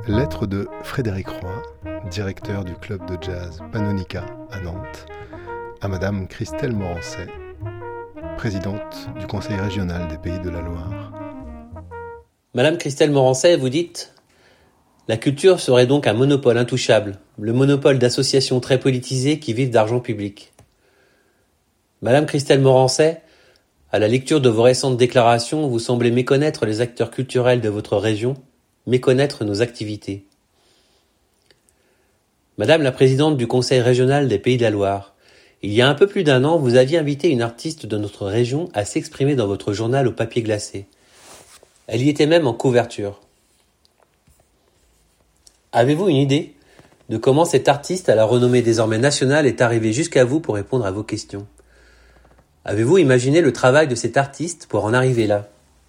Lettre de Frédéric Roy, directeur du club de jazz Pannonica à Nantes, à Madame Christelle Morancet, présidente du Conseil régional des Pays de la Loire. Madame Christelle Morancet, vous dites : la culture serait donc un monopole intouchable, le monopole d'associations très politisées qui vivent d'argent public. Madame Christelle Morancet, à la lecture de vos récentes déclarations, vous semblez méconnaître les acteurs culturels de votre région, méconnaître nos activités. Madame la présidente du Conseil régional des Pays de la Loire, il y a un peu plus d'1 an, vous aviez invité une artiste de notre région à s'exprimer dans votre journal au papier glacé. Elle y était même en couverture. Avez-vous une idée de comment cet artiste à la renommée désormais nationale est arrivé jusqu'à vous pour répondre à vos questions ? Avez-vous imaginé le travail de cet artiste pour en arriver là ?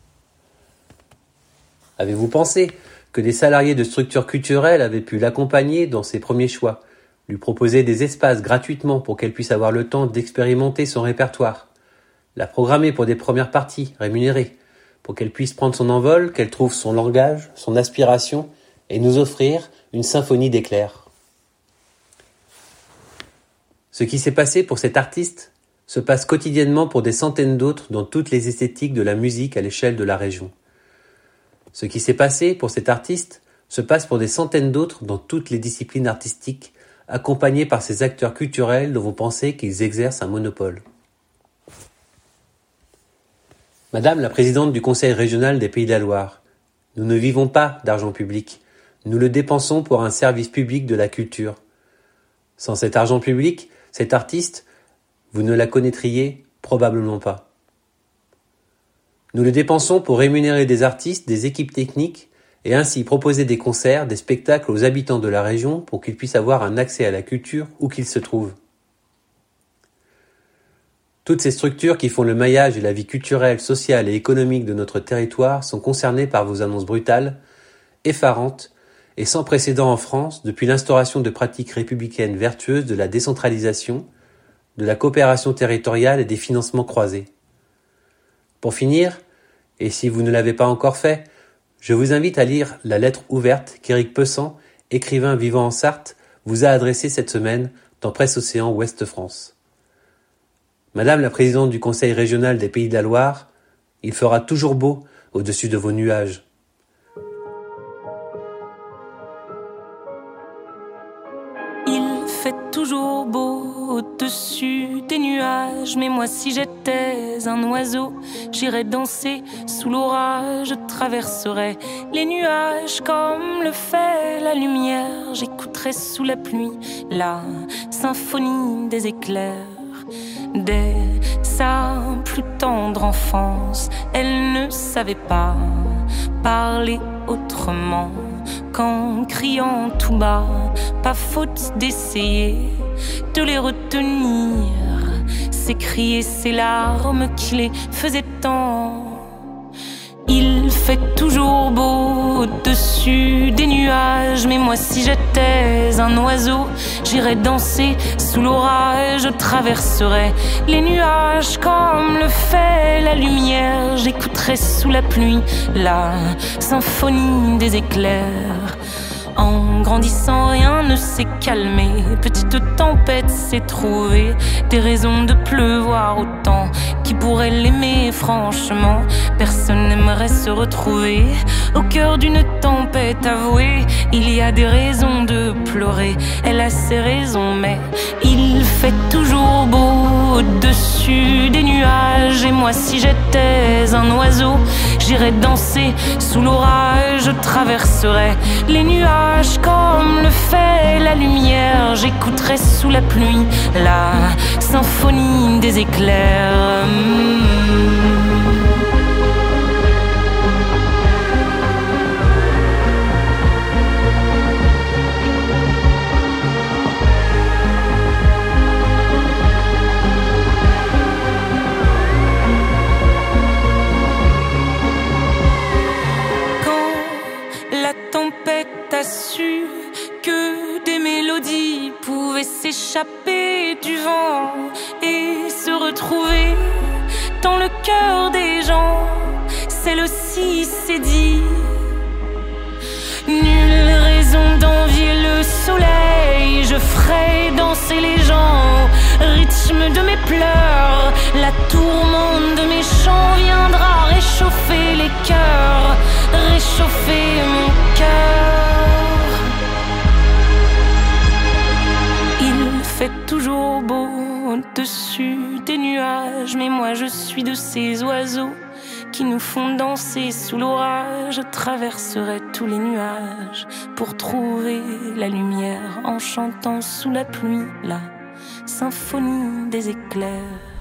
Avez-vous pensé que des salariés de structures culturelles avaient pu l'accompagner dans ses premiers choix, lui proposer des espaces gratuitement pour qu'elle puisse avoir le temps d'expérimenter son répertoire, la programmer pour des premières parties rémunérées, pour qu'elle puisse prendre son envol, qu'elle trouve son langage, son aspiration, et nous offrir une symphonie d'éclairs. Ce qui s'est passé pour cet artiste se passe quotidiennement pour des centaines d'autres dans toutes les esthétiques de la musique à l'échelle de la région. Ce qui s'est passé pour cet artiste se passe pour des centaines d'autres dans toutes les disciplines artistiques, accompagnés par ces acteurs culturels dont vous pensez qu'ils exercent un monopole. Madame la présidente du Conseil régional des Pays de la Loire, nous ne vivons pas d'argent public, nous le dépensons pour un service public de la culture. Sans cet argent public, cet artiste, vous ne la connaîtriez probablement pas. Nous le dépensons pour rémunérer des artistes, des équipes techniques et ainsi proposer des concerts, des spectacles aux habitants de la région pour qu'ils puissent avoir un accès à la culture où qu'ils se trouvent. Toutes ces structures qui font le maillage et la vie culturelle, sociale et économique de notre territoire sont concernées par vos annonces brutales, effarantes et sans précédent en France depuis l'instauration de pratiques républicaines vertueuses de la décentralisation, de la coopération territoriale et des financements croisés. Pour finir, et si vous ne l'avez pas encore fait, je vous invite à lire la lettre ouverte qu'Éric Pessan, écrivain vivant en Sarthe, vous a adressée cette semaine dans Presse Océan Ouest France. Madame la présidente du Conseil régional des Pays de la Loire, il fera toujours beau au-dessus de vos nuages. Il fait toujours beau au-dessus des nuages, mais moi si j'étais un oiseau, j'irais danser sous l'orage, je traverserais les nuages comme le fait la lumière, j'écouterais sous la pluie la symphonie des éclairs. Dès sa plus tendre enfance, elle ne savait pas parler autrement qu'en criant tout bas, pas faute d'essayer de les retenir, ces cris et ces larmes qui les faisaient tant. Il fait toujours beau au-dessus des nuages, mais moi si j'étais un oiseau, j'irais danser sous l'orage, je traverserais les nuages comme le fait la lumière, j'écouterais sous la pluie la symphonie des éclairs. En grandissant, rien ne s'est calmé. Petite tempête s'est trouvée des raisons de pleuvoir autant. Qui pourrait l'aimer, franchement? Personne n'aimerait se retrouver au cœur d'une tempête. Avouée, il y a des raisons de pleurer. Elle a ses raisons, mais il fait toujours beau au-dessus des nuages. Et moi, si j'étais un oiseau, j'irais danser sous l'orage. Je traverserais les nuages comme le fait la lumière, j'écouterai sous la pluie la symphonie des éclairs. Quand la tempête a su que des mélodies pouvaient s'échapper du vent et se retrouver dans le cœur des gens, celle aussi s'est dit, nul ferai danser les gens au rythme de mes pleurs. La tourmente de mes chants viendra réchauffer les cœurs, réchauffer mon cœur. Il fait toujours beau au-dessus des nuages, mais moi je suis de ces oiseaux qui nous font danser sous l'orage. Je traverserai tous les nuages pour trouver la lumière en chantant sous la pluie la symphonie des éclairs.